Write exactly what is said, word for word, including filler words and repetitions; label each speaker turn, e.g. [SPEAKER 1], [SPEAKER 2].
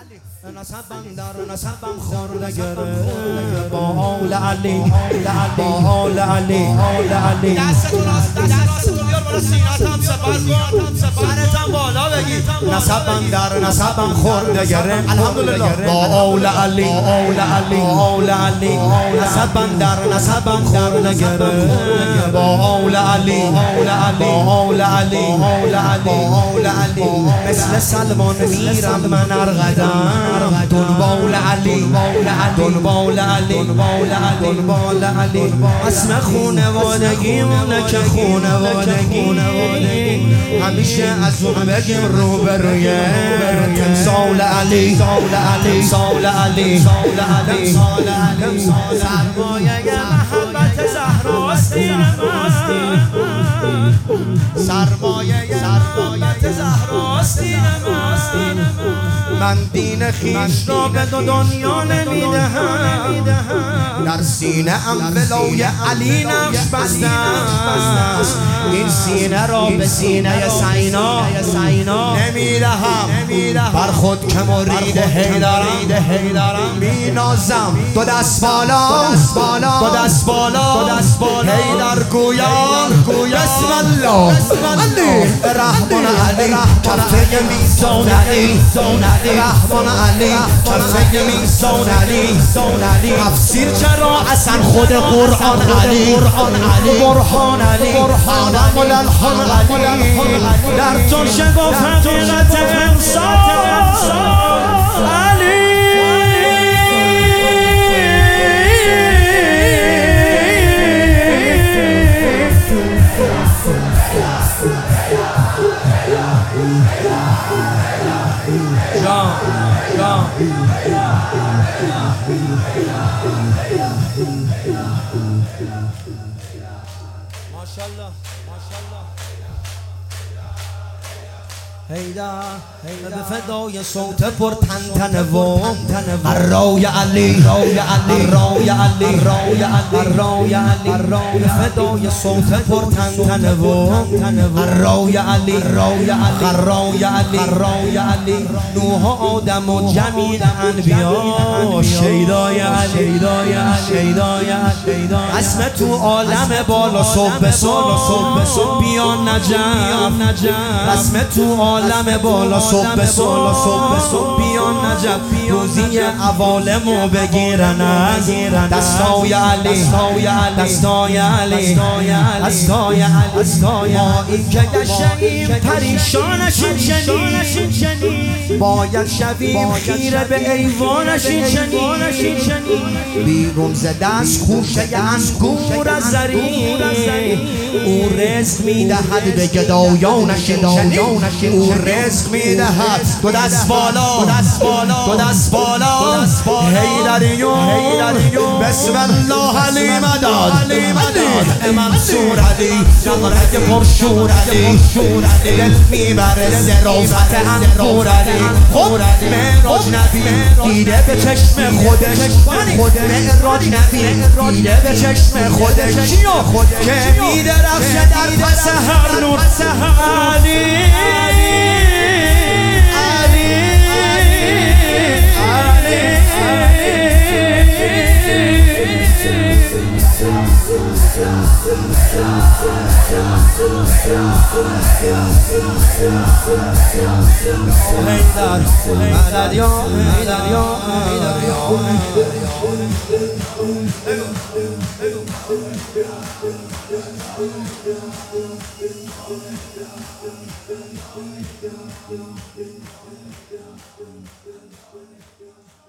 [SPEAKER 1] نسبم در نسبم خورده گره با آل علی با آل علی دستتون راست دست راستتون بیار بالا سینات هم سپر کن سرتم بالا بگید نسبم در نسبم خورده گره الحمدلله با آل علی آل علی نسبم در نسبم خورده گره با آل علی با آل علی با آل علی مثل سلمان میرم من ارغدم دنبال علی دنبال علی دنبال علی اسم خونوادگیمونه که خونوادگی همیشه از اون بگیم رو بروی تمثال علی تمثال علی سرمایه محبت زهراستین من سرمایه محبت زهراستین من من دین خیش را به دو دنیا نمیدهم در سینه ام ولای علی نقش بسته است این سینه را به سینه سینا نمیدهم بر خود که مرید حیدرم می نازم دو دست بالا دو دست بالا حیدر گویان بسم الله علی رحمان علی کفه میزان علی رحمان علی کفه میزان علی تفسیر چرا اصلا خود قرآن علی برهان علی علم الالحان علی در تو شگفت حقیقت انسان علی جان جان ماشاءالله ماشاءالله هیدر به فدای صوت پر تن تن و رای علی رای علی رای علی رای علی به فدای صوت پر تن تن و رای علی رای علی رای علی رای علی نوح آدم و جمیع انبیا شیدای علی شیدای علی اسم تو عالم بالا صبح صبح بیا نجف اسم تو عالم بالا صبح صبح بیا نجف روزی عوالمو بگیرن از دستای علی دستای علی دستای علی ما این که گشتیم پریشانشین چنین باید شویم خیره به ایوانشین چنین بیرون ز دست خوشه انگور از زرین او رزق میدهد به گدایانشین چنین او رزق میدهد دو دست بالا دو دست بالا حیدریون بسم الله علی مداد منصور علی نقرد پرشور علی دل میبره ظرافت انگور علی خود معراج نبی دیده به چشم خودش معراج نبی دیده به چشم خودش که میدرخشه در پس هر نور علی هیدر مدد یا هیدر یا هیدر یا